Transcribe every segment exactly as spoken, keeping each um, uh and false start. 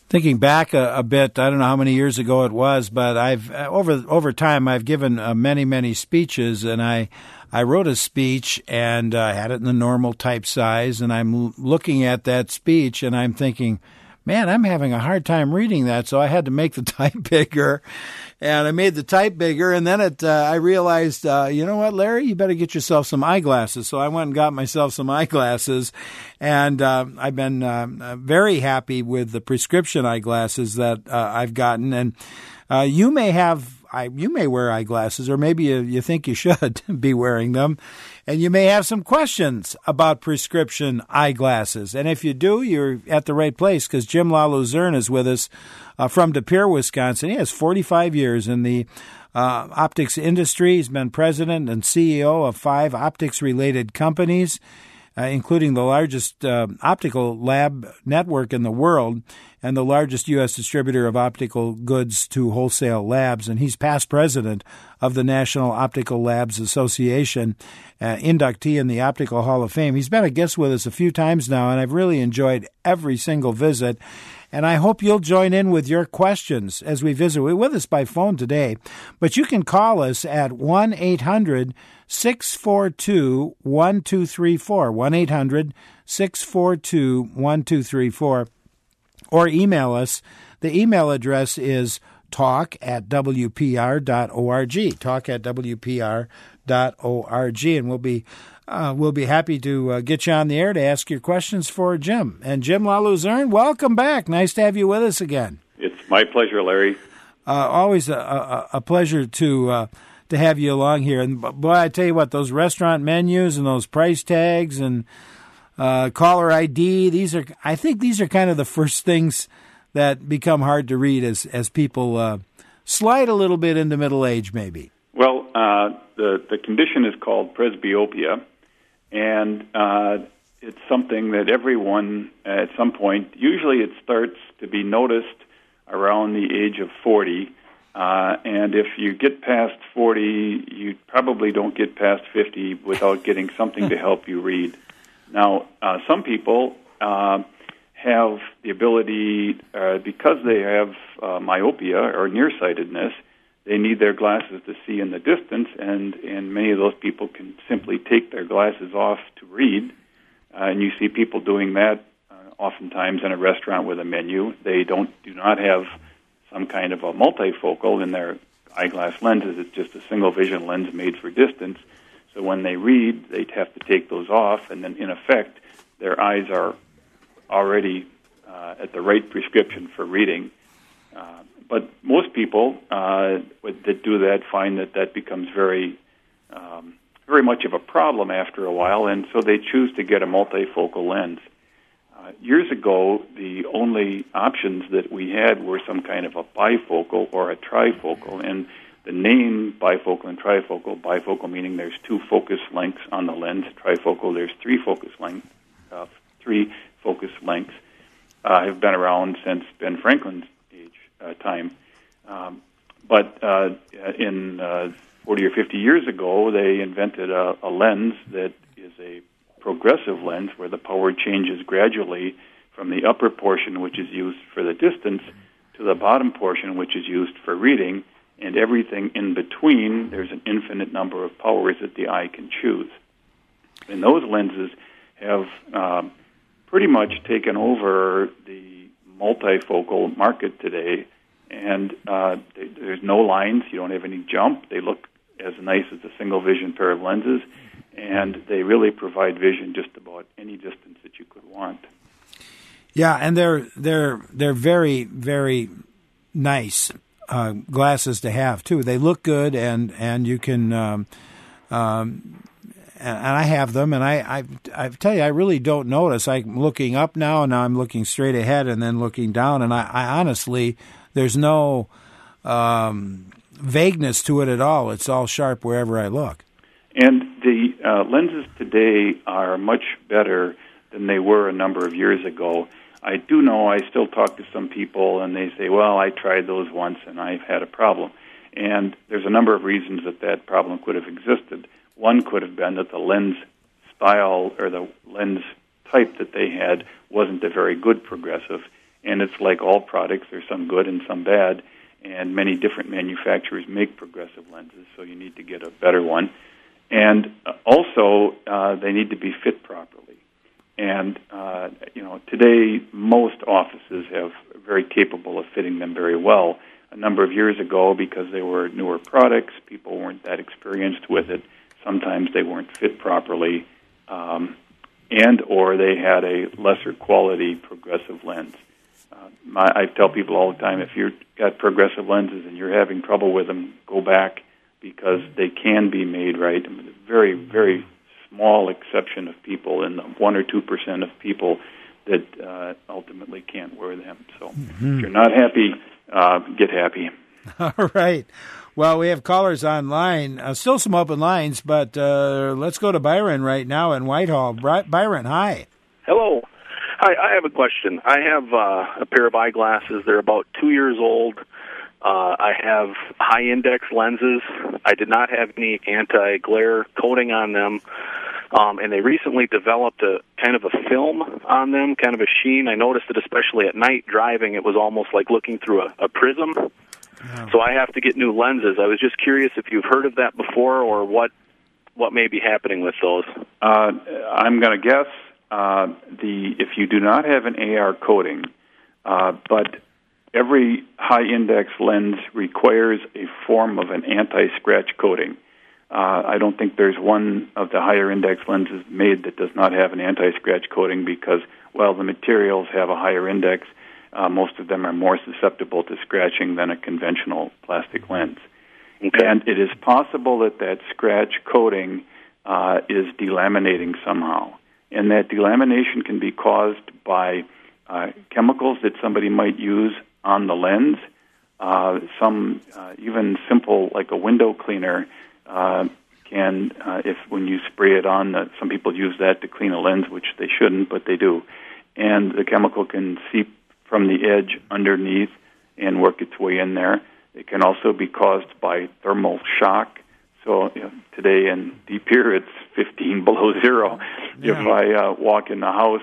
Thinking back a, a bit, I don't know how many years ago it was, but I've over over time I've given uh, many many speeches, and I I wrote a speech and uh, had it in the normal type size, and I'm l- looking at that speech and I'm thinking, man, I'm having a hard time reading that, so I had to make the type bigger, and I made the type bigger, and then it uh, I realized, uh, you know what, Larry, you better get yourself some eyeglasses. So I went and got myself some eyeglasses, and uh, I've been uh, very happy with the prescription eyeglasses that uh, I've gotten, and uh, you may have. I, you may wear eyeglasses, or maybe you, you think you should be wearing them, and you may have some questions about prescription eyeglasses. And if you do, you're at the right place, because Jim LaLuzerne is with us uh, from De Pere, Wisconsin. He has forty-five years in the uh, optics industry. He's been president and C E O of five optics-related companies, uh, including the largest uh, optical lab network in the world and the largest U S distributor of optical goods to wholesale labs. And he's past president of the National Optical Labs Association, uh, inductee in the Optical Hall of Fame. He's been a guest with us a few times now, and I've really enjoyed every single visit. And I hope you'll join in with your questions as we visit. We're with us by phone today, but you can call us at one eight hundred six four two one two three four, one eight hundred six four two one two three four, or email us. The email address is talk at w p r dot org, talk at w p r dot org, and we'll be Uh, we'll be happy to uh, get you on the air to ask your questions for Jim. And Jim LaLuzerne, welcome back. Nice to have you with us again. It's my pleasure, Larry. Uh, always a, a, a pleasure to uh, to have you along here. And boy, I tell you what, those restaurant menus and those price tags and uh, caller I D, these are, I think these are kind of the first things that become hard to read as, as people uh, slide a little bit into middle age, maybe. Well, uh, the, the condition is called presbyopia. And uh, it's something that everyone at some point, usually it starts to be noticed around the age of forty. Uh, and if you get past forty, you probably don't get past fifty without getting something to help you read. Now, uh, some people uh, have the ability, uh, because they have uh, myopia or nearsightedness, they need their glasses to see in the distance, and, and many of those people can simply take their glasses off to read. Uh, and you see people doing that uh, oftentimes in a restaurant with a menu. They don't do not have some kind of a multifocal in their eyeglass lenses. It's just a single vision lens made for distance. So when they read, they have to take those off, and then in effect, their eyes are already uh, at the right prescription for reading. Uh, But most people uh, that do that find that that becomes very, um, very much of a problem after a while, and so they choose to get a multifocal lens. Uh, years ago, the only options that we had were some kind of a bifocal or a trifocal, and the name bifocal and trifocal, bifocal meaning there's two focus lengths on the lens, trifocal there's three focus lengths, uh, three focus lengths, uh, have been around since Ben Franklin's Uh, time. Um, but uh, in uh, forty or fifty years ago, they invented a, a lens that is a progressive lens where the power changes gradually from the upper portion, which is used for the distance, to the bottom portion, which is used for reading, and everything in between, there's an infinite number of powers that the eye can choose. And those lenses have uh, pretty much taken over the multifocal market today, and uh, they, there's no lines. You don't have any jump. They look as nice as a single vision pair of lenses, and they really provide vision just about any distance that you could want. Yeah, and they're they're they're very very nice uh, glasses to have too. They look good, and and you can. Um, um, And I have them, and I, I, I tell you, I really don't notice. I'm looking up now, and now I'm looking straight ahead, and then looking down, and I, I honestly, there's no um, vagueness to it at all. It's all sharp wherever I look. And the uh, lenses today are much better than they were a number of years ago. I do know I still talk to some people, and they say, well, I tried those once, and I've had a problem. And there's a number of reasons that that problem could have existed. One could have been that the lens style or the lens type that they had wasn't a very good progressive, And it's like all products. There's some good and some bad, and many different manufacturers make progressive lenses, so you need to get a better one. And uh, also, uh, they need to be fit properly. And, uh, you know, today most offices have very capable of fitting them very well. A number of years ago, because they were newer products, people weren't that experienced with it. Sometimes they weren't fit properly, um, and or they had a lesser quality progressive lens. Uh, my, I tell people all the time, if you've got progressive lenses and you're having trouble with them, go back, because they can be made right. I mean, a very, very small exception of people, and one or two percent of people that uh, ultimately can't wear them. So mm-hmm. if you're not happy, uh, get happy. All right. Well, we have callers online. Uh, still some open lines, but uh, let's go to Byron right now in Whitehall. Bry- Byron, hi. Hello. Hi, I have a question. I have uh, a pair of eyeglasses. They're about two years old. Uh, I have high-index lenses. I did not have any anti-glare coating on them, um, and they recently developed a kind of a film on them, kind of a sheen. I noticed it especially at night driving. It was almost like looking through a, a prism. Yeah. So I have to get new lenses. I was just curious if you've heard of that before, or what what may be happening with those. Uh, I'm going to guess uh, the if you do not have an A R coating, uh, but every high-index lens requires a form of an anti-scratch coating. Uh, I don't think there's one of the higher-index lenses made that does not have an anti-scratch coating because, well, the materials have a higher index. Uh, most of them are more susceptible to scratching than a conventional plastic lens. Okay. And it is possible that that scratch coating uh, is delaminating somehow. And that delamination can be caused by uh, chemicals that somebody might use on the lens. Uh, some uh, even simple, like a window cleaner, uh, can, uh, if when you spray it on, uh, some people use that to clean a lens, which they shouldn't, but they do. And the chemical can seep from the edge underneath and work its way in there. It can also be caused by thermal shock. So you know, today in Deep here, it's fifteen below zero. Yeah. If I uh, walk in the house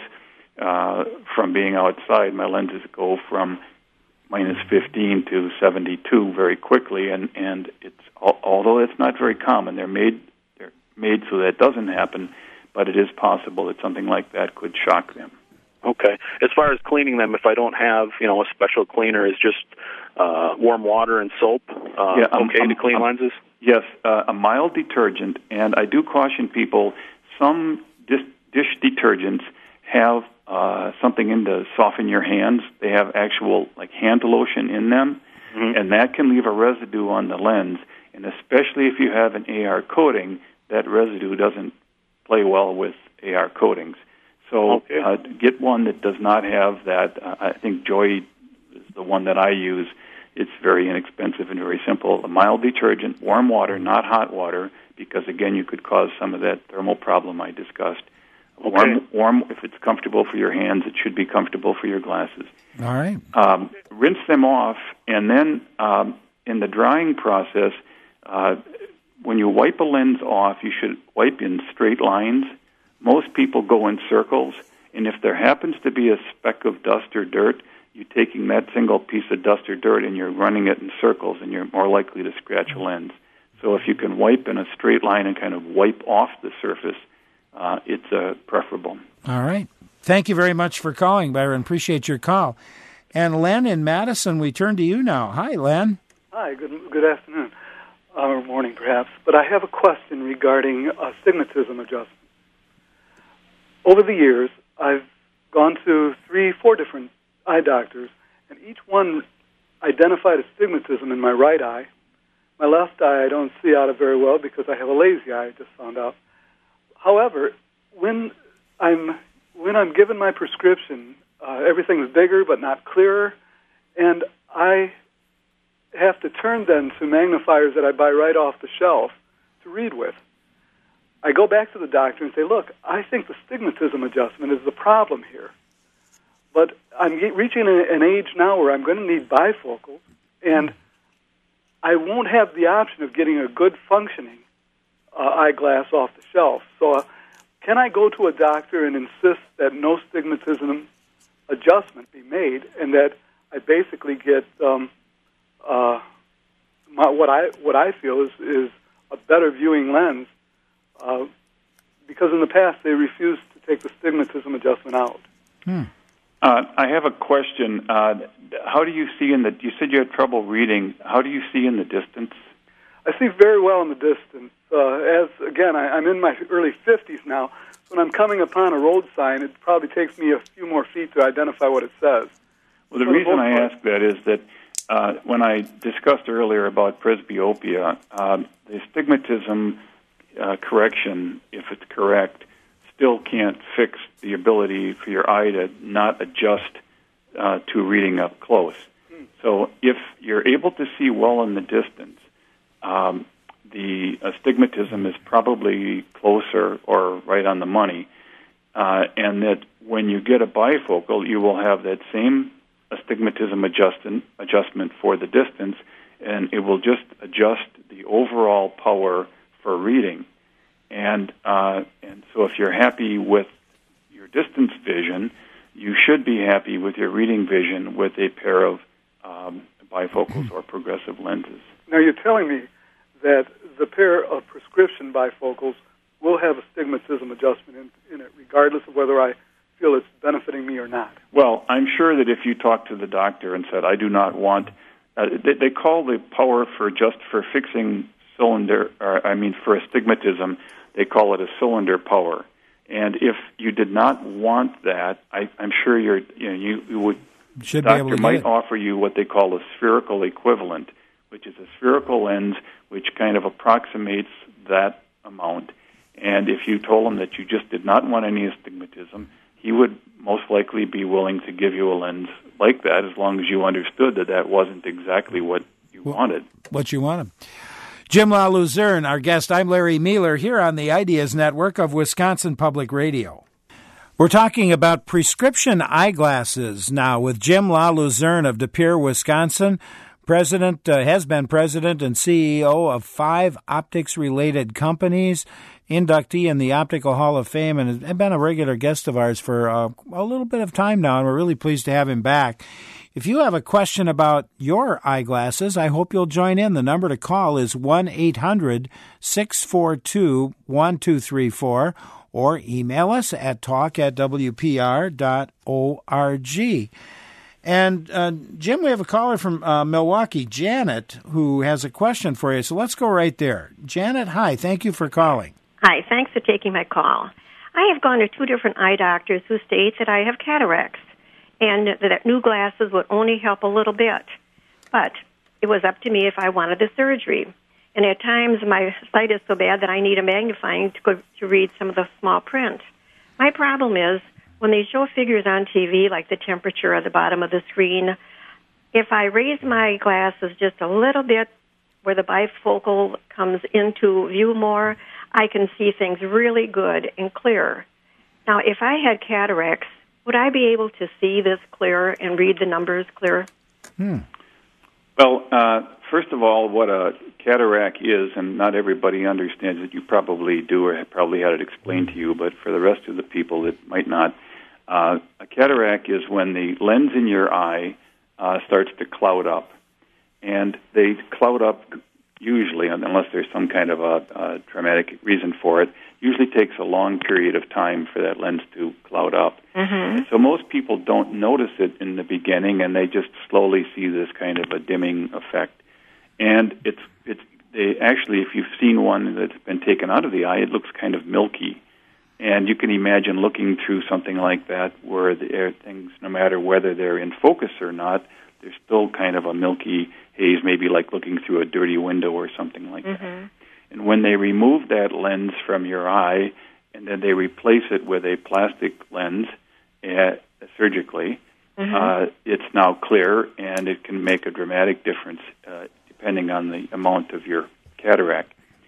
uh, from being outside, my lenses go from minus fifteen to seventy-two very quickly, and, and it's although it's not very common, they're made they're made so that it doesn't happen, but it is possible that something like that could shock them. Okay. As far as cleaning them, if I don't have, you know, a special cleaner, is just uh, warm water and soap uh, yeah, um, okay um, to clean um, lenses? Yes, uh, a mild detergent, and I do caution people, some dish, dish detergents have uh, something in to soften your hands. They have actual, like, hand lotion in them, mm-hmm. and that can leave a residue on the lens, and especially if you have an A R coating, that residue doesn't play well with A R coatings. So okay. uh, get one that does not have that. Uh, I think Joy is the one that I use. It's very inexpensive and very simple. A mild detergent, warm water, not hot water, because, again, you could cause some of that thermal problem I discussed. Okay. Warm, warm, if it's comfortable for your hands, it should be comfortable for your glasses. All right. Um, rinse them off, and then um, in the drying process, uh, when you wipe a lens off, you should wipe in straight lines. Most people go in circles, and if there happens to be a speck of dust or dirt, you're taking that single piece of dust or dirt and you're running it in circles, and you're more likely to scratch a lens. So if you can wipe in a straight line and kind of wipe off the surface, uh, it's uh, preferable. All right. Thank you very much for calling, Byron. Appreciate your call. And Len in Madison, we turn to you now. Hi, Len. Hi, good good afternoon, or morning perhaps. But I have a question regarding astigmatism adjustment. Over the years, I've gone to three, four different eye doctors, and each one identified astigmatism in my right eye. My left eye I don't see out of very well because I have a lazy eye, I just found out. However, when I'm when I'm given my prescription, uh, everything is bigger but not clearer, and I have to turn then to magnifiers that I buy right off the shelf to read with. I go back to the doctor and say, look, I think the astigmatism adjustment is the problem here. But I'm reaching an age now where I'm going to need bifocals, and I won't have the option of getting a good functioning uh, eyeglass off the shelf. So uh, can I go to a doctor and insist that no astigmatism adjustment be made, and that I basically get um, uh, my, what I what I feel is is a better viewing lens, uh, because in the past they refused to take the stigmatism adjustment out. Hmm. Uh, I have a question. Uh, how do you see in the? You said you had trouble reading. How do you see in the distance? I see very well in the distance. Uh, as again, I, I'm in my early fifties now. So when I'm coming upon a road sign, it probably takes me a few more feet to identify what it says. Well, the For reason the I part, ask that is that uh, when I discussed earlier about presbyopia, um, the astigmatism uh, correction, if it's correct, still can't fix the ability for your eye to not adjust uh, to reading up close. Hmm. So if you're able to see well in the distance, um, the astigmatism is probably closer or right on the money, uh, and that when you get a bifocal, you will have that same astigmatism adjustment, adjustment for the distance, and it will just adjust the overall power for reading. And uh, and so if you're happy with your distance vision, you should be happy with your reading vision with a pair of um, bifocals or progressive lenses. Now you're telling me that the pair of prescription bifocals will have astigmatism adjustment in, in it, regardless of whether I feel it's benefiting me or not. Well, I'm sure that if you talk to the doctor and said, I do not want, uh, they, they call the power for just for fixing cylinder, or I mean for astigmatism, they call it a cylinder power. And if you did not want that, I, I'm sure you're, you know, you, you would, Should the be able doctor to might get it. offer you what they call a spherical equivalent, which is a spherical lens which kind of approximates that amount. And if you told him that you just did not want any astigmatism, he would most likely be willing to give you a lens like that as long as you understood that that wasn't exactly what you well, wanted. What you wanted. Jim LaLuzerne, our guest. I'm Larry Mueller here on the Ideas Network of Wisconsin Public Radio. We're talking about prescription eyeglasses now with Jim LaLuzerne of De Pere, Wisconsin. President, uh, has been president and C E O of five optics-related companies, inductee in the Optical Hall of Fame, and has been a regular guest of ours for uh, a little bit of time now, and we're really pleased to have him back. If you have a question about your eyeglasses, I hope you'll join in. The number to call is one eight hundred six four two one two three four, or email us at talk at w p r dot org. And, uh, Jim, we have a caller from uh, Milwaukee, Janet, who has a question for you. So let's go right there. Janet, hi. Thank you for calling. Hi. Thanks for taking my call. I have gone to two different eye doctors who state that I have cataracts and that new glasses would only help a little bit. But it was up to me if I wanted the surgery. And at times my sight is so bad that I need a magnifying to, go, to read some of the small print. My problem is, when they show figures on T V, like the temperature at the bottom of the screen, if I raise my glasses just a little bit where the bifocal comes into view more, I can see things really good and clear. Now, if I had cataracts, would I be able to see this clear and read the numbers clear? Hmm. Well, uh, first of all, what a cataract is, and not everybody understands it. You probably do or have probably had it explained to you, but for the rest of the people that might not, Uh, a cataract is when the lens in your eye uh, starts to cloud up. And they cloud up usually, unless there's some kind of a, a traumatic reason for it, usually takes a long period of time for that lens to cloud up. Mm-hmm. So most people don't notice it in the beginning, and they just slowly see this kind of a dimming effect. And it's it's they actually, if you've seen one that's been taken out of the eye, it looks kind of milky. And you can imagine looking through something like that where the air things, no matter whether they're in focus or not, there's still kind of a milky haze, maybe like looking through a dirty window or something like mm-hmm. that. And when they remove that lens from your eye and then they replace it with a plastic lens uh, surgically, mm-hmm. uh, it's now clear, and it can make a dramatic difference uh, depending on the amount of your cataract.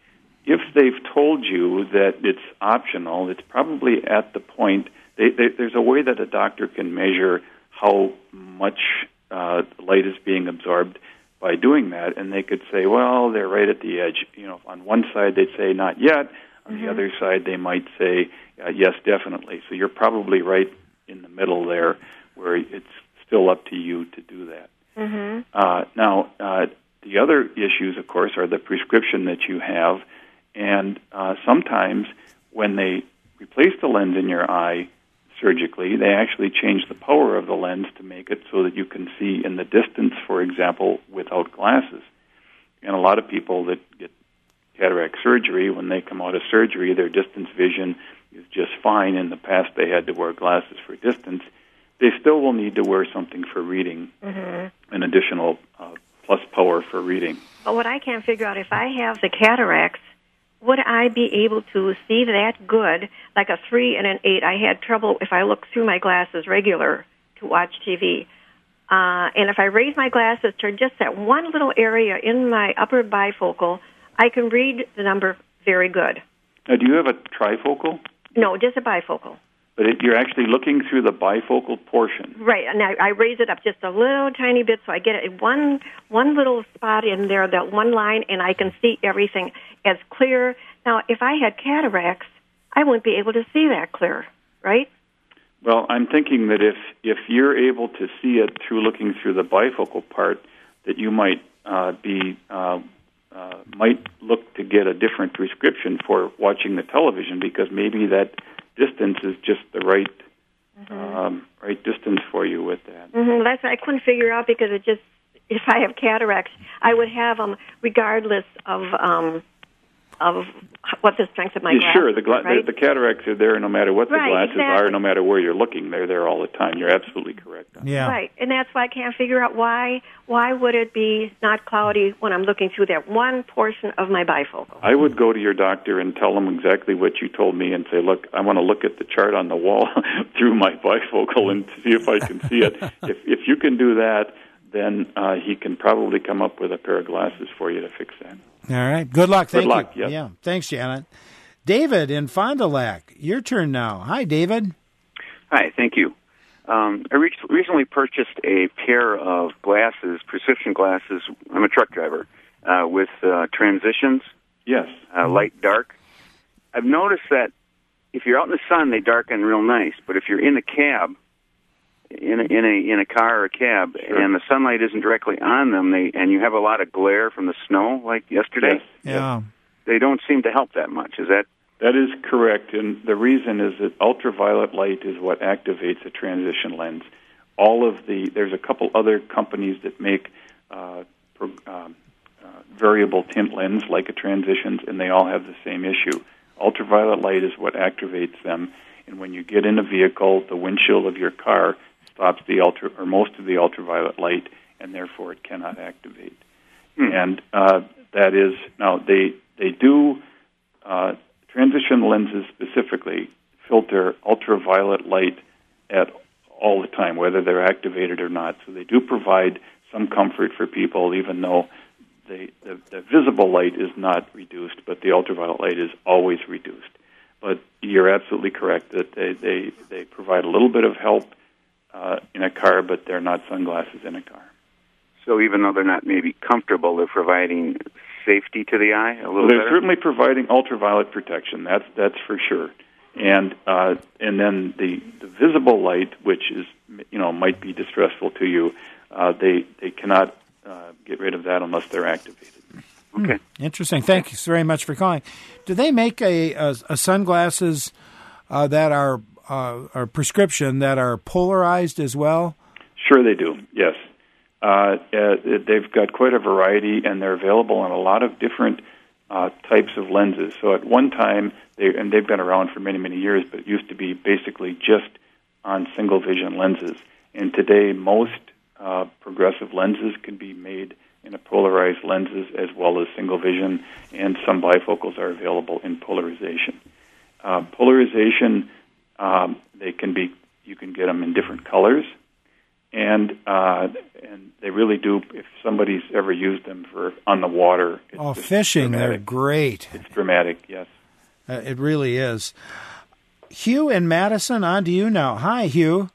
If they've told you that it's optional, it's probably at the point, they, they, there's a way that a doctor can measure how much uh, light is being absorbed by doing that, and they could say, well, they're right at the edge. You know, on one side they'd say not yet, on mm-hmm. the other side they might say uh, yes, definitely. So you're probably right in the middle there, where it's still up to you to do that. Mm-hmm. Uh, now, uh, the other issues, of course, are the prescription that you have, and uh, sometimes when they replace the lens in your eye surgically, they actually change the power of the lens to make it so that you can see in the distance, for example, without glasses. And a lot of people that get cataract surgery, when they come out of surgery, their distance vision is just fine. In the past, they had to wear glasses for distance. They still will need to wear something for reading, mm-hmm. an additional uh, plus power for reading. But what I can't figure out, if I have the cataracts, would I be able to see that good, like a three and an eight? I had trouble if I look through my glasses regular to watch T V. Uh, and if I raise my glasses to just that one little area in my upper bifocal, I can read the number very good. Now, do you have a trifocal? No, just a bifocal. But it, you're actually looking through the bifocal portion. Right, and I, I raise it up just a little tiny bit so I get it one one little spot in there, that one line, and I can see everything as clear. Now, if I had cataracts, I wouldn't be able to see that clear, right? Well, I'm thinking that if, if you're able to see it through looking through the bifocal part, that you might uh, be uh, uh, might look to get a different prescription for watching the television, because maybe that distance is just the right mm-hmm. um, right distance for you with that. Mm-hmm. That's what I couldn't figure out, because it just, if I have cataracts, I would have them regardless of um, of what the strength of my yeah, glasses. Sure, the, gla- right? the, the cataracts are there no matter what the right, glasses exactly. are, no matter where you're looking. They're there all the time. You're absolutely correct. Yeah. Right, and that's why I can't figure out why why would it be not cloudy when I'm looking through that one portion of my bifocal. I would go to your doctor and tell them exactly what you told me and say, look, I want to look at the chart on the wall through my bifocal and see if I can see it. If if you can do that, then uh, he can probably come up with a pair of glasses for you to fix that. All right. Good luck. Thank Good luck, you. yes. Yeah. Thanks, Janet. David in Fond du Lac. Your turn now. Hi, David. Hi, thank you. Um, I re- recently purchased a pair of glasses, prescription glasses. I'm a truck driver, uh, with uh, transitions, Yes. uh, light, dark. I've noticed that if you're out in the sun, they darken real nice, but if you're in a cab, in a, in a in a car or a cab, Sure. and the sunlight isn't directly on them, they and you have a lot of glare from the snow, like yesterday, Yes. Yeah. they don't seem to help that much. Is that That is correct, and the reason is that ultraviolet light is what activates a transition lens. All of the there's a couple other companies that make uh, pro, um, uh, variable tint lens like a transitions, and they all have the same issue. Ultraviolet light is what activates them, and when you get in a vehicle, the windshield of your car stops the ultra or most of the ultraviolet light, and therefore it cannot activate. Hmm. And uh, that is now they they do. Uh, Transition lenses specifically filter ultraviolet light at all the time, whether they're activated or not. So they do provide some comfort for people, even though they, the, the visible light is not reduced, but the ultraviolet light is always reduced. But you're absolutely correct that they, they, they provide a little bit of help uh, in a car, but they're not sunglasses in a car. so? Even though they're not maybe comfortable, they're providing safety to the eye a little Well, they're better? certainly providing ultraviolet protection. That's that's for sure. And uh, and then the, the visible light, which is you know might be distressful to you, uh, they they cannot uh, get rid of that unless they're activated. Okay. Interesting. Thank you very much for calling. Do they make a, a, a sunglasses uh, that are uh, are prescription that are polarized as well? Sure, they do. Yes. Uh, uh, they've got quite a variety, and they're available in a lot of different uh, types of lenses. So at one time, they and they've been around for many, many years, but it used to be basically just on single vision lenses. And today, most uh, progressive lenses can be made in a polarized lenses as well as single vision, and some bifocals are available in polarization. Uh, polarization, um, they can be you can get them in different colors. And uh, and they really do. If somebody's ever used them for on the water, it's Oh, just fishing, dramatic. they're great. It's dramatic, yes. Uh, it really is. Hugh in Madison, on to you now. Hi, Hugh.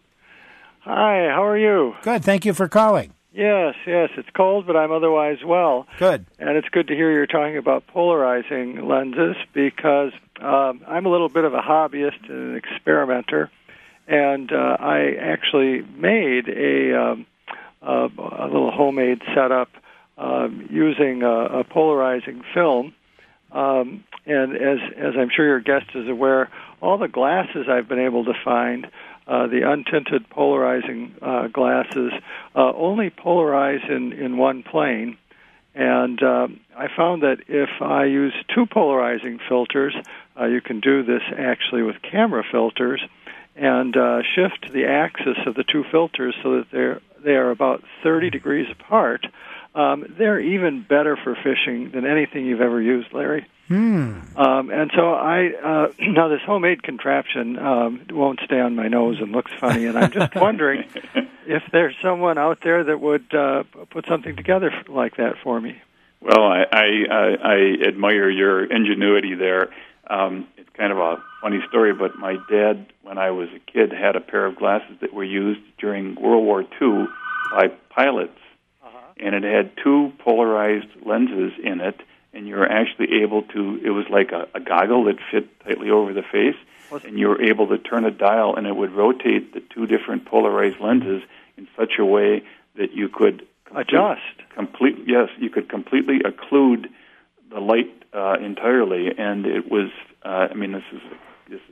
Hi, how are you? Good. Thank you for calling. Yes, yes, it's cold, but I'm otherwise well. Good. And it's good to hear you're talking about polarizing lenses because um, I'm a little bit of a hobbyist and an experimenter. and uh, I actually made a, um, a, a little homemade setup um, using a, a polarizing film. Um, and as as I'm sure your guest is aware, all the glasses I've been able to find, uh, the untinted polarizing uh, glasses, uh, only polarize in, in one plane. And um, I found that if I use two polarizing filters, uh, you can do this actually with camera filters, and uh, shift the axis of the two filters so that they're they are about thirty degrees apart. Um, they're even better for fishing than anything you've ever used, Larry. Hmm. Um, and so I uh, now this homemade contraption um, won't stay on my nose and looks funny, and I'm just wondering if there's someone out there that would uh, put something together like that for me. Well, I I, I, I admire your ingenuity there. Um, it's kind of a funny story, but my dad, when I was a kid, had a pair of glasses that were used during World War Two by pilots, uh-huh. and it had two polarized lenses in it, and you were actually able to, it was like a, a goggle that fit tightly over the face, and you were able to turn a dial, and it would rotate the two different polarized lenses in such a way that you could complete, adjust. Complete, yes, you could completely occlude the light uh, entirely, and it was, uh, I mean, this is this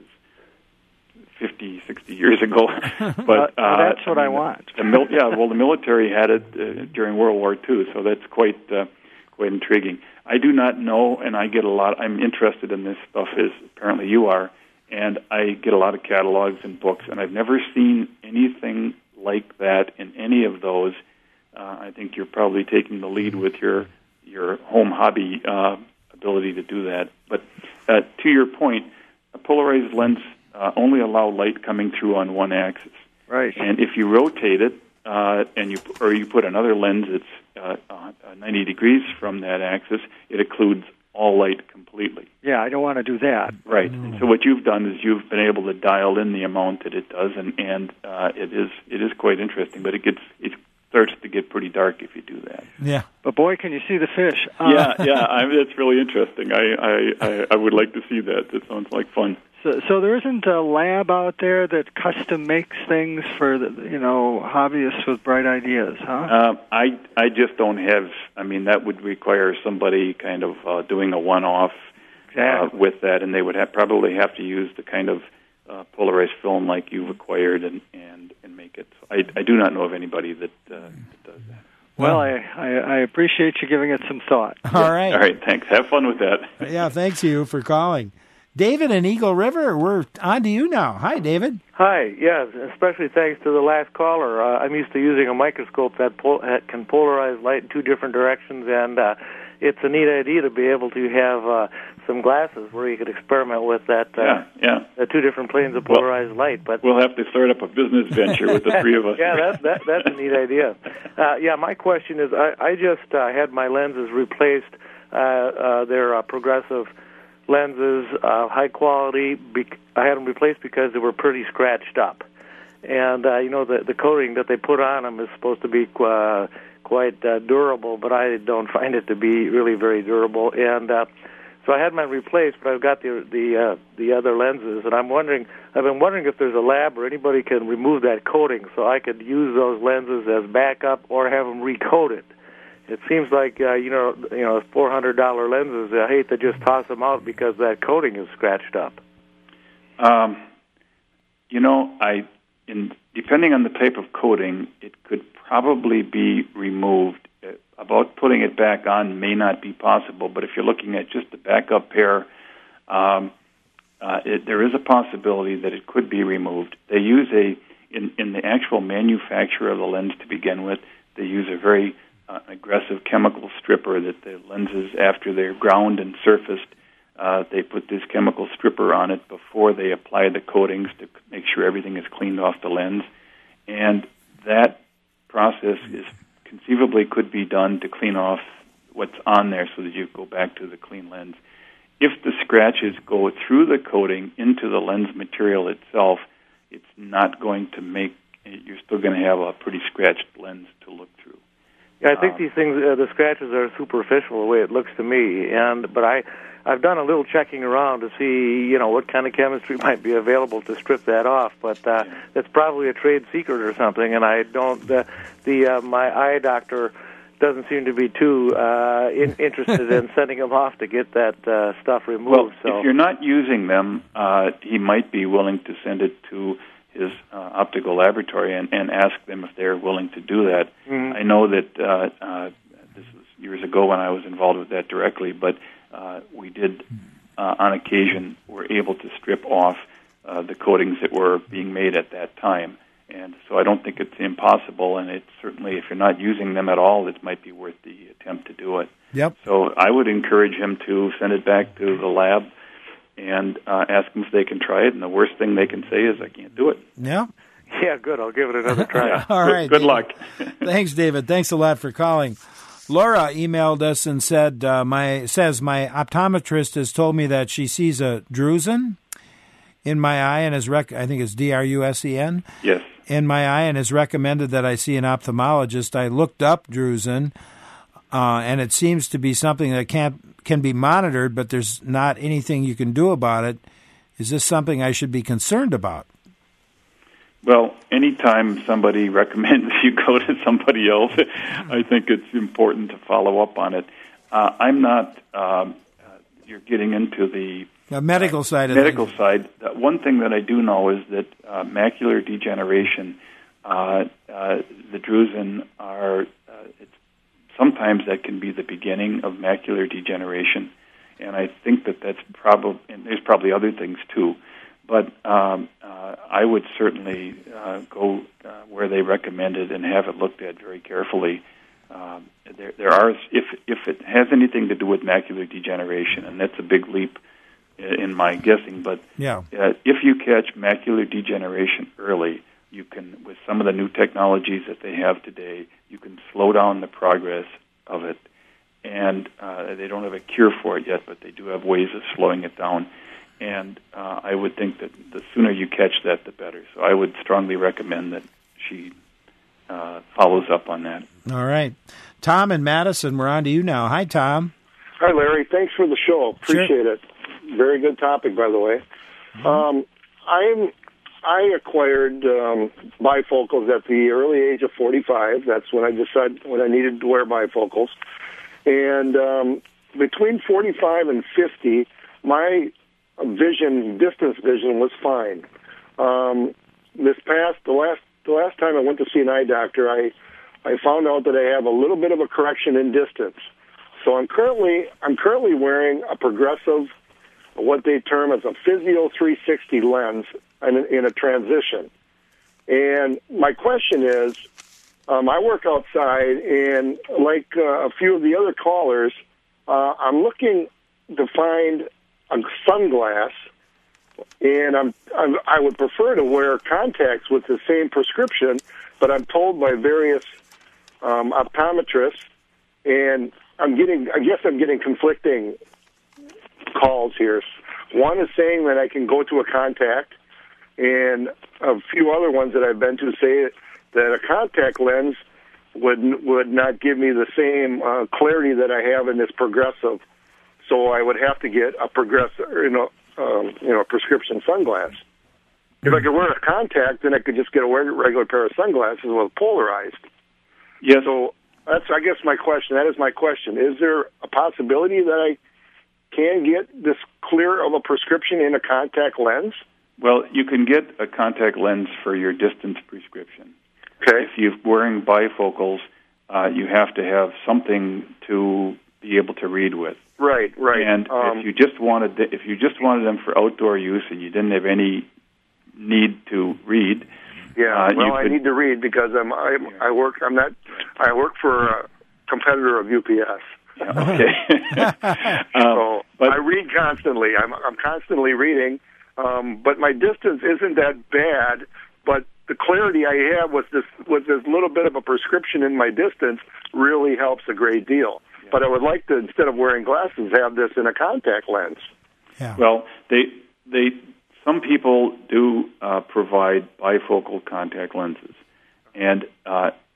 is fifty, sixty years ago, but uh, uh, that's what I, I mean, want. The mil- yeah, well, the military had it uh, during World War Two, so that's quite uh, quite intriguing. I do not know, and I get a lot. I'm interested in this stuff, as apparently you are, and I get a lot of catalogs and books, and I've never seen anything like that in any of those. Uh, I think you're probably taking the lead with your your home hobby uh, ability to do that. But uh, to your point, a polarized lens uh, only allow light coming through on one axis. Right. And if you rotate it, uh, and you or you put another lens that's uh, uh, ninety degrees from that axis, it occludes all light completely. Yeah, I don't want to do that. Right. No. And so what you've done is you've been able to dial in the amount that it does, and and uh, it is it is quite interesting. But it gets it starts to get pretty dark if you do that. Yeah. But boy, can you see the fish? Uh, yeah, yeah. I mean, that's really interesting. I, I I I would like to see that. That sounds like fun. So, so there isn't a lab out there that custom makes things for the, you know, hobbyists with bright ideas, huh? Uh, I I just don't have. I mean, that would require somebody kind of uh, doing a one-off exactly. uh, with that, and they would have, probably have to use the kind of uh, polarized film like you've acquired and and, and make it. So I I do not know of anybody that, uh, that does that. Well, I, I I appreciate you giving it some thought. All yeah. right. All right. Thanks. Have fun with that. Yeah. Thanks you for calling. David in Eagle River, we're on to you now. Hi, David. Hi, yes, especially thanks to the last caller. Uh, I'm used to using a microscope that, pol- that can polarize light in two different directions, and uh, it's a neat idea to be able to have uh, some glasses where you could experiment with that. Uh, yeah, yeah. The two different planes of polarized well, light. But we'll have to start up a business venture with the three of us. Yeah, that, that, that's a neat idea. Uh, yeah, my question is, I, I just uh, had my lenses replaced. Uh, uh, they're uh, progressive lenses, uh, high quality. Bec- I had them replaced because they were pretty scratched up. And, uh, you know, the, the coating that they put on them is supposed to be uh, quite uh, durable, but I don't find it to be really very durable. And uh, so I had mine replaced, but I've got the the uh, the other lenses, and I'm wondering, I've been wondering if there's a lab or anybody can remove that coating so I could use those lenses as backup or have them recoated. It seems like uh, you know, you know, four hundred dollar lenses. I hate to just toss them out because that coating is scratched up. Um, you know, I, in depending on the type of coating, it could probably be removed. Uh, about putting it back on may not be possible, but if you're looking at just a backup pair, um, uh, it, there is a possibility that it could be removed. They use a in in the actual manufacture of the lens to begin with. They use a very Uh, aggressive chemical stripper that the lenses, after they're ground and surfaced, uh, they put this chemical stripper on it before they apply the coatings to make sure everything is cleaned off the lens. And that process is conceivably could be done to clean off what's on there so that you go back to the clean lens. If the scratches go through the coating into the lens material itself, it's not going to make, you're still going to have a pretty scratched lens to look through. Yeah, I think Um, these things, uh, the scratches are superficial the way it looks to me. And but I, I've done a little checking around to see, you know, what kind of chemistry might be available to strip that off. But uh, Yeah. it's probably a trade secret or something. And I don't. The, the uh, my eye doctor doesn't seem to be too uh, in, interested in sending him off to get that uh, stuff removed. Well, so if you're not using them, uh, he might be willing to send it to his uh, optical laboratory and, and ask them if they're willing to do that. Mhm. I know that uh, uh, this was years ago when I was involved with that directly, but uh, we did, uh, on occasion, were able to strip off uh, the coatings that were being made at that time. And so I don't think it's impossible, and it's certainly, if you're not using them at all, it might be worth the attempt to do it. Yep. So I would encourage him to send it back to the lab and uh, ask them if they can try it. And the worst thing they can say is, I can't do it. Yeah. yeah, good. I'll give it another try. Yeah. All good, right. Good David. luck. Thanks, David. Thanks a lot for calling. Laura emailed us and said, uh, "My says my optometrist has told me that she sees a drusen in my eye and has rec- I think it's D R U S E N Yes. in my eye and has recommended that I see an ophthalmologist. I looked up drusen, uh, and it seems to be something that can't can be monitored, but there's not anything you can do about it. Is this something I should be concerned about?" Well, anytime somebody recommends you go to somebody else, I think it's important to follow up on it. Uh, I'm not, um, uh, you're getting into the The medical side of medical things. side. Uh, one thing that I do know is that uh, macular degeneration, uh, uh, the drusen are, uh, it's, sometimes that can be the beginning of macular degeneration. And I think that that's probably, and there's probably other things too. But um, uh, I would certainly uh, go uh, where they recommend it and have it looked at very carefully. Um, there, there are, if if it has anything to do with macular degeneration, and that's a big leap in my guessing. But Yeah. uh, if you catch macular degeneration early, you can, with some of the new technologies that they have today, you can slow down the progress of it. And uh, they don't have a cure for it yet, but they do have ways of slowing it down. And uh, I would think that the sooner you catch that, the better. So I would strongly recommend that she uh, follows up on that. All right. Tom and Madison, we're on to you now. Hi, Tom. Hi, Larry. Thanks for the show. Appreciate Sure. it. Very good topic, by the way. Mm-hmm. Um, I'm I acquired um, bifocals at the early age of forty-five. That's when I decided when I needed to wear bifocals. And um, between forty-five and fifty, my vision, distance vision, was fine. Um, this past the last the last time I went to see an eye doctor, I I found out that I have a little bit of a correction in distance. So I'm currently I'm currently wearing a progressive, what they term as a Physio three sixty lens in a, in a transition. And my question is, um, I work outside, and like uh, a few of the other callers, uh, I'm looking to find a sunglass, and I'm, I'm I would prefer to wear contacts with the same prescription, but I'm told by various um, optometrists, and I'm getting I guess I'm getting conflicting calls here. One is saying that I can go to a contact, and a few other ones that I've been to say that a contact lens would would not give me the same uh, clarity that I have in this progressive. So I would have to get a progressive, you know, um, you know, a prescription sunglass. If I could wear a contact, then I could just get a regular pair of sunglasses with polarized. Yes. So that's, I guess, my question. That is my question. Is there a possibility that I can get this clear of a prescription in a contact lens? Well, you can get a contact lens for your distance prescription. Okay. If you're wearing bifocals, uh, you have to have something to be able to read with. Right, right. And um, if you just wanted the, if you just wanted them for outdoor use and you didn't have any need to read, yeah. uh, well, you I could, need to read because I'm I, I work. I'm not. I work for a competitor of U P S. Okay. um, so but, I read constantly. I'm I'm constantly reading, um, but my distance isn't that bad. But the clarity I have with this with this little bit of a prescription in my distance really helps a great deal. Yeah. But I would like to, instead of wearing glasses, have this in a contact lens. Yeah. Well, they they some people do uh, provide bifocal contact lenses, and uh,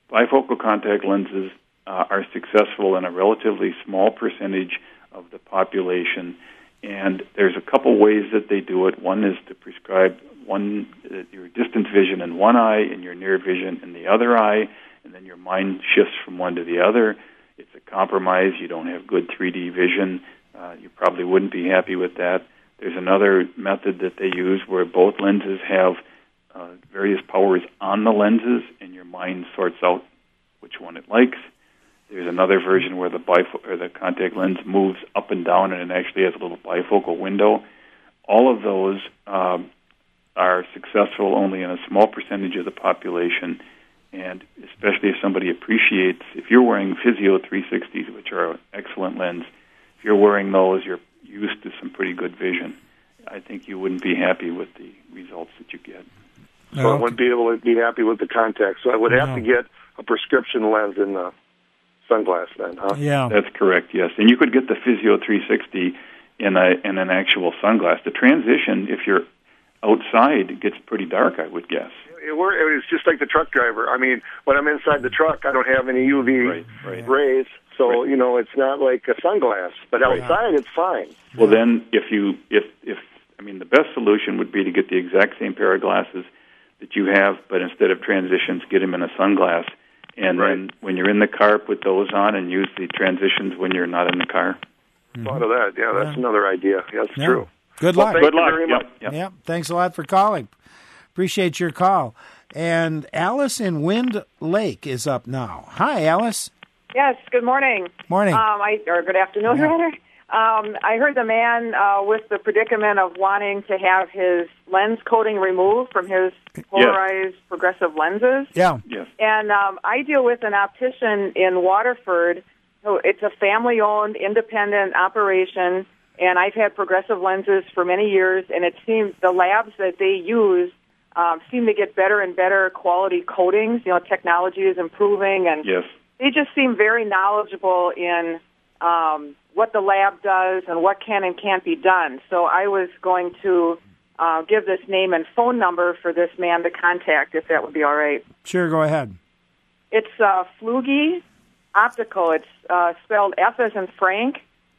bifocal contact lenses uh, are successful in a relatively small percentage of the population, and there's a couple ways that they do it. One is to prescribe one uh, your distance vision in one eye and your near vision in the other eye, and then your mind shifts from one to the other. It's a compromise. You don't have good three D vision. Uh, you probably wouldn't be happy with that. There's another method that they use where both lenses have uh, various powers on the lenses, and your mind sorts out which one it likes. There's another version where the bifo- or the contact lens moves up and down, and it actually has a little bifocal window. All of those um, are successful only in a small percentage of the population, and especially if somebody appreciates, if you're wearing Physio three sixties, which are an excellent lens, if you're wearing those, you're used to some pretty good vision. I think you wouldn't be happy with the results that you get. So no. I wouldn't be able to be happy with the contacts. So I would have no. to get a prescription lens in the sunglass then, huh? Yeah. That's correct, yes. And you could get the Physio three sixty in a in an actual sunglass. The transition, if you're outside, it gets pretty dark, I would guess. It, it's just like the truck driver. I mean, when I'm inside the truck, I don't have any U V right, right. rays. So, right. you know, it's not like a sunglass. But outside, right. it's fine. Well, then, if you, if, if, I mean, the best solution would be to get the exact same pair of glasses that you have, but instead of transitions, get them in a sunglass. And right. then when you're in the car, put those on and use the transitions when you're not in the car. Mm-hmm. Thought of that. Yeah, that's yeah. another idea. Yeah, that's yeah. true. Good well, luck. Thank Good you luck. very much. Yep. Yep. Yep. Thanks a lot for calling. Appreciate your call. And Alice in Wind Lake is up now. Hi, Alice. Yes, good morning. Morning. Um, I, or good afternoon, yeah. rather. Um, I heard the man uh, with the predicament of wanting to have his lens coating removed from his polarized yes. progressive lenses. Yeah. Yes. And um, I deal with an optician in Waterford. So it's a family-owned, independent operation, and I've had progressive lenses for many years, and it seems the labs that they use um, seem to get better and better quality coatings. You know, technology is improving, and yes. they just seem very knowledgeable in um, what the lab does and what can and can't be done. So I was going to uh, give this name and phone number for this man to contact, if that would be all right. Sure, go ahead. It's uh, Fluege Optical. It's uh, spelled F as in Frank,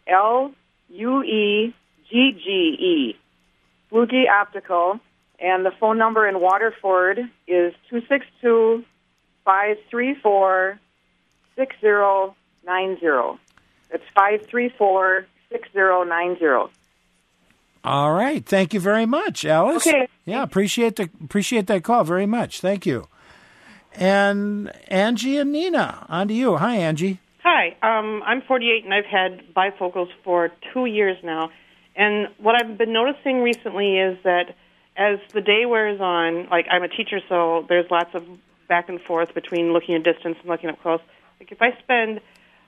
L U E G G E. Fluege Optical. And the phone number in Waterford is two six two, five three four, six zero nine zero. It's five three four, six zero nine zero. All right. Thank you very much, Alice. Okay. Yeah, appreciate the appreciate that call very much. Thank you. And Angie and Nina, on to you. Hi, Angie. Hi. Um, I'm forty-eight, and I've had bifocals for two years now. And what I've been noticing recently is that as the day wears on, like I'm a teacher, so there's lots of back and forth between looking at distance and looking up close. Like if I spend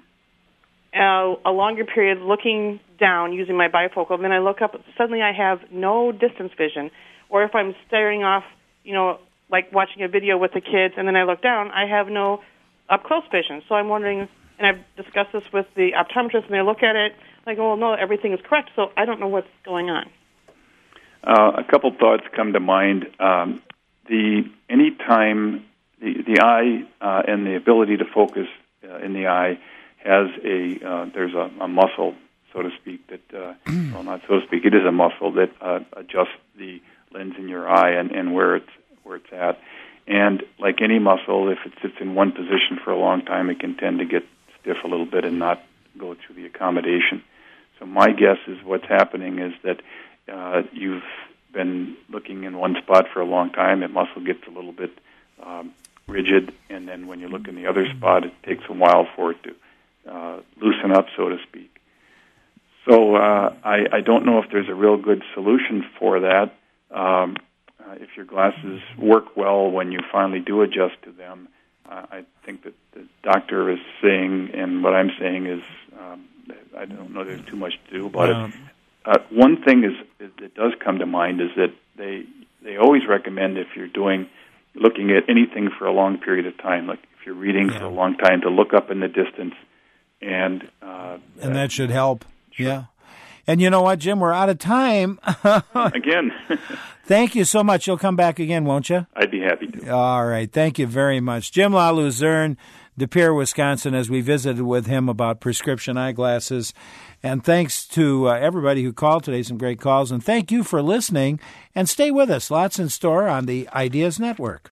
uh, a longer period looking down using my bifocal, then I look up, suddenly I have no distance vision. Or if I'm staring off, you know, like watching a video with the kids, and then I look down, I have no up-close vision. So I'm wondering, and I've discussed this with the optometrist, and they look at it, like, oh, no, everything is correct, so I don't know what's going on. Uh, a couple thoughts come to mind. Um, the any time the the eye uh, and the ability to focus uh, in the eye has a uh, there's a, a muscle, so to speak, that uh, well, not so to speak, it is a muscle that uh, adjusts the lens in your eye and, and where it's where it's at. And like any muscle, if it sits in one position for a long time, it can tend to get stiff a little bit and not go through the accommodation. So my guess is what's happening is that Uh, you've been looking in one spot for a long time. That muscle gets a little bit um, rigid, and then when you look in the other spot, it takes a while for it to uh, loosen up, so to speak. So uh, I, I don't know if there's a real good solution for that. Um, uh, if your glasses work well when you finally do adjust to them, uh, I think that the doctor is saying, and what I'm saying is, um, I don't know there's too much to do about yeah. it. Uh, one thing is, is that does come to mind is that they they always recommend if you're doing looking at anything for a long period of time, like if you're reading yeah. for a long time, to look up in the distance, and uh, and that should help. Sure. Yeah, And you know what, Jim? We're out of time. Again. Thank you so much. You'll come back again, won't you? I'd be happy to. All right. Thank you very much. Jim LaLuzerne, De Pere, Wisconsin, as we visited with him about prescription eyeglasses. And thanks to uh, everybody who called today, some great calls. And thank you for listening. And stay with us. Lots in store on the Ideas Network.